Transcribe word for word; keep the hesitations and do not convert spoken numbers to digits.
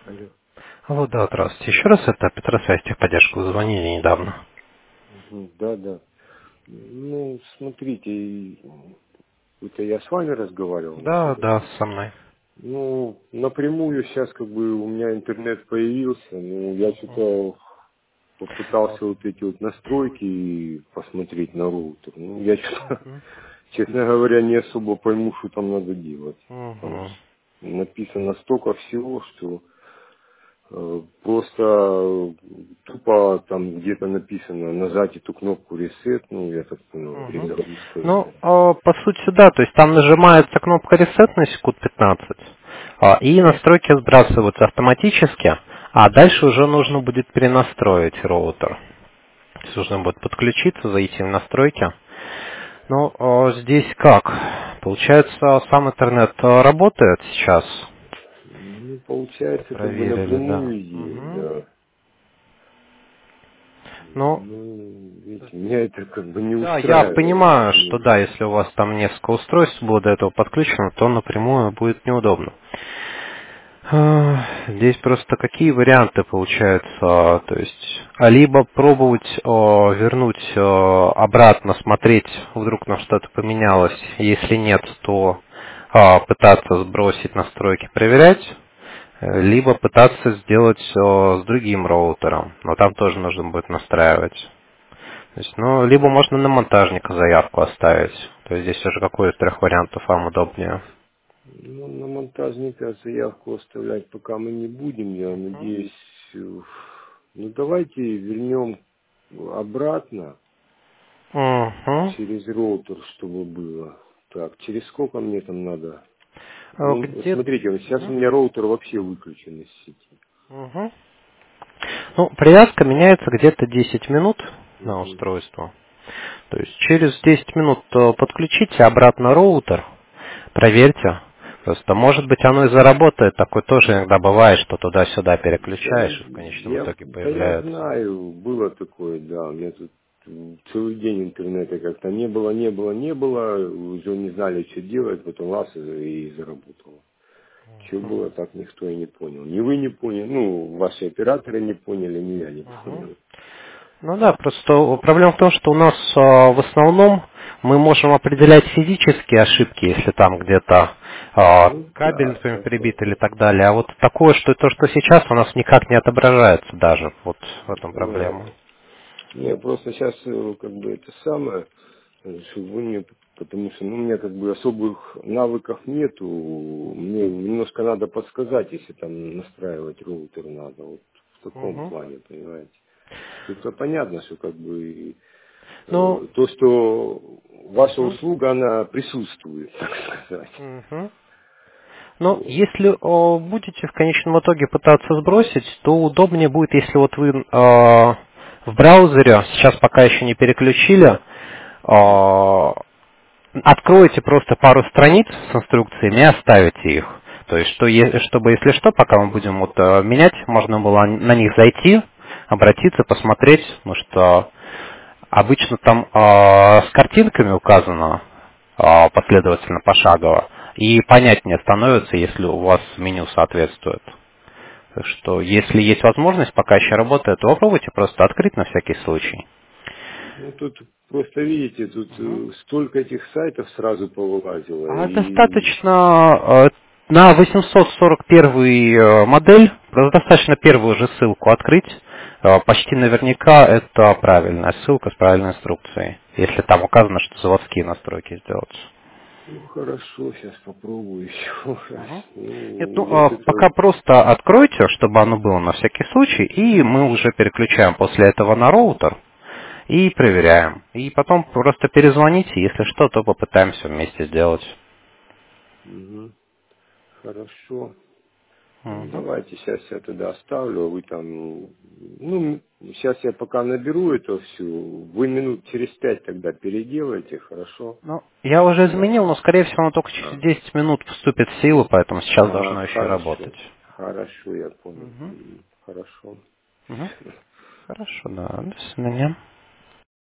Алло. Алло, да, здравствуйте. Еще раз это Петросвязь техподдержку, звонили недавно. Мгм. Да, да. Ну, смотрите, это я с вами разговаривал, Да, находится. да, со мной. Ну, напрямую сейчас как бы у меня интернет появился, ну, я что-то попытался вот эти вот настройки посмотреть на роутер. Ну, я что-то, Мгм. честно говоря, не особо пойму, что там надо делать. Там Мгм. написано столько всего, что Э, Просто э, тупо там где-то написано нажать эту кнопку reset, ну я так понял, Мгм. перезагрузка Ну, идет. а, по сути, да, то есть там нажимается кнопка Reset на секунд пятнадцать, а, и настройки сбрасываются автоматически, а дальше уже нужно будет перенастроить роутер. То есть нужно будет подключиться, зайти в настройки. Ну, а, здесь как? Получается, сам интернет а, работает сейчас? Ну, получается, как бы Проверили, да. напрямую есть, Мгм. да. Ну, Ну, видите, меня это как бы не да, я устраивает. понимаю, что Ну, да, если у вас там несколько устройств было до этого подключено, то напрямую будет неудобно. А, Здесь просто какие варианты получаются, то есть, а либо пробовать а, вернуть а, обратно, смотреть, вдруг на что-то поменялось, если нет, то а, пытаться сбросить настройки, проверять, э, либо пытаться сделать а, с другим роутером, но там тоже нужно будет настраивать. То есть, ну, либо можно на монтажника заявку оставить. То есть здесь уже какой из трех вариантов вам удобнее. ну, на монтажника заявку оставлять пока мы не будем, я надеюсь. э, Ну, давайте вернем обратно Угу. через роутер, чтобы было. Так, через сколько мне там надо? А Ну, вот Где... смотрите, вот сейчас у Мгм. меня роутер вообще выключен из сети. Мгм. Ну, привязка меняется где-то десять минут на Мгм. устройство. То есть через десять минут э, подключите обратно роутер, проверьте. Просто, может быть, оно и заработает. Такое тоже иногда бывает, что туда-сюда Да, переключаешь, и в конечном я, итоге да я появляется. знаю, было такое, да, у меня тут м, целый день интернета как-то не было, не было, не было, уже не знали, что делать, потом раз и, и заработало. Что было, так никто и не понял. Ни вы не поняли, ну, ваши операторы не поняли, ни я не Мгм. понял. Ну да, просто проблема в том, что у нас а, в основном мы можем определять физические ошибки, если там где-то а, Ну, кабель, да, например, так, перебит или так далее. А вот такое, что то, что сейчас у нас никак не отображается даже. Вот в этом проблема. понятно. Не, просто сейчас как бы это самое, э, чтобы вы мне, потому что ну, у меня как бы особых навыков нету, мне немножко надо подсказать, если там настраивать роутер надо, вот в таком Мгм. плане, понимаете. Тут понятно, что как бы Ну, э, то, что ваша мгм. услуга, она присутствует, так сказать. Мгм. Ну, если о, будете в конечном итоге пытаться сбросить, то удобнее будет, если вот вы э, в браузере, сейчас пока еще не переключили, Мгм. э, откройте просто пару страниц с инструкциями и оставите их. То есть, что, е- чтобы, если что, пока мы будем вот, э, менять, можно было на них зайти, обратиться, посмотреть, потому что обычно там э, с картинками указано э, последовательно, пошагово, и понятнее становится, если у вас меню соответствует. Так что, если есть возможность, пока еще работает, то попробуйте просто открыть на всякий случай. Ну, тут просто видите, тут Мгм. э, столько этих сайтов сразу повылазило, А и достаточно э, на восемьсот сорок один э, модель, просто достаточно первую же ссылку открыть. Э, Почти наверняка это правильная ссылка с правильной инструкцией, если там указано, что заводские настройки сделать. ну, хорошо, сейчас попробую еще раз. Мгм. Нет, Ну, ну я э, что-то... пока просто откройте, чтобы оно было на всякий случай, и мы уже переключаем после этого на роутер и проверяем. И потом просто перезвоните, если что, то попытаемся вместе сделать. Мгм. Хорошо. Ну, Мгм. давайте сейчас я тогда оставлю, а вы там... Ну, сейчас я пока наберу это все. Вы минут через пять тогда переделайте, хорошо? Ну, я уже Да. изменил, но, скорее всего, оно только через А. десять минут вступит в силу, поэтому сейчас Ага, должно еще хорошо. работать. Хорошо, я понял. Мгм. М, Хорошо. Мгм. Хорошо, да. До свидания.